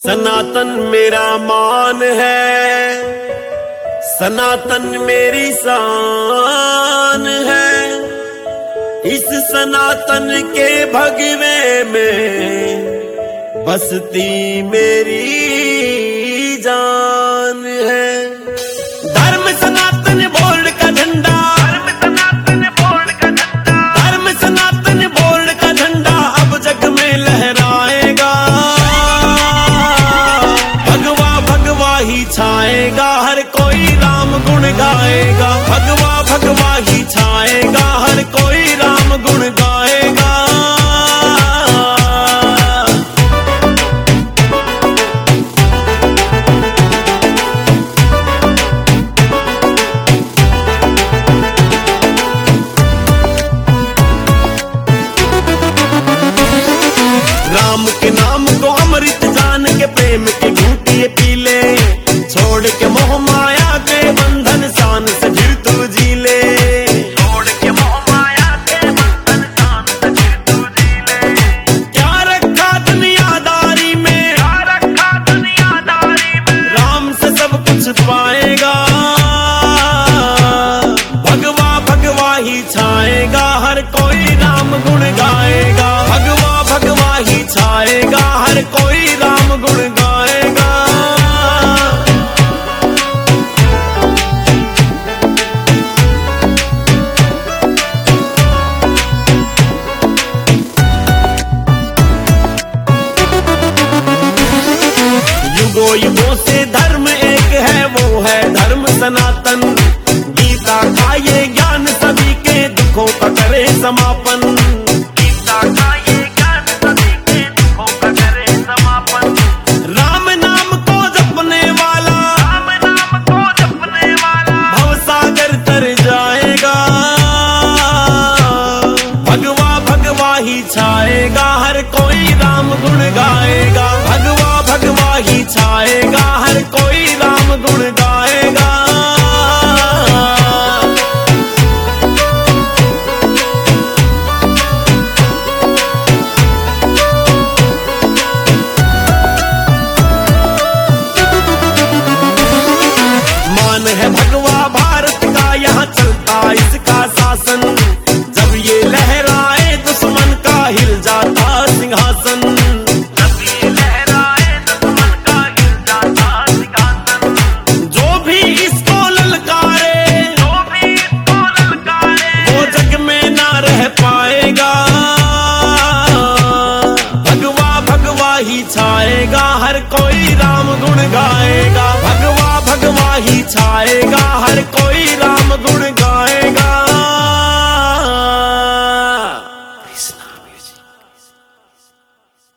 सनातन मेरा मान है, सनातन मेरी शान है। इस सनातन के भगवे में बसती मेरी जान है। धर्म सनातन बोर्ड का झंडा, धर्म सनातन बोर्ड का झंडा, धर्म सनातन बोर्ड का झंडा अब जग में लहराएगा। भगवा भगवा ही छाएगा, हर कोई राम गुण गाएगा। भगवा भगवा ही छाएगा, हर कोई राम गुण गाएगा। राम के नाम को अमृत जान के प्रेम के घूंटिए पी ले, छोड़ के मोह माया के बंधन शान से फिर तू जी ले। छोड़ के मोह माया के बंधन शान से फिर तू जी ले। क्या रखा दुनियादारी में, क्या रखा दुनियादारी में, राम से सब कुछ पाएगा। भगवा भगवा ही छाएगा, हर कोई राम गुण गाएगा। भगवा भगवा ही छाएगा, हर कोई राम गुण गाएगा। युगों युगों से धर्म एक है, वो है धर्म सनातन। गीता का ये ज्ञान सभी के दुखों का करे समापन। गीता का ये ज्ञान सभी के दुखों का करे समापन। राम नाम को जपने वाला, राम नाम को जपने वाला भवसागर तर जाएगा। भगवा भगवा ही छाएगा, हर कोई राम गुण गाएगा। भगवा भगवा ही छाएगा, हर कोई राम गुण गाएगा। मान है भगवा भारत का, यहाँ चलता इसका शासन। जब ये लहराए दुश्मन का हिल जाता सिंहासन। जब ये लहराए दुश्मन का हिल जाता सिंहासन। जो भी इसको ललकारे, जो भी इसको ललकारे, वो जग में ना रह पाएगा। भगवा भगवा ही छाएगा, हर कोई राम गुण गाएगा। भगवा भगवा ही छाएगा,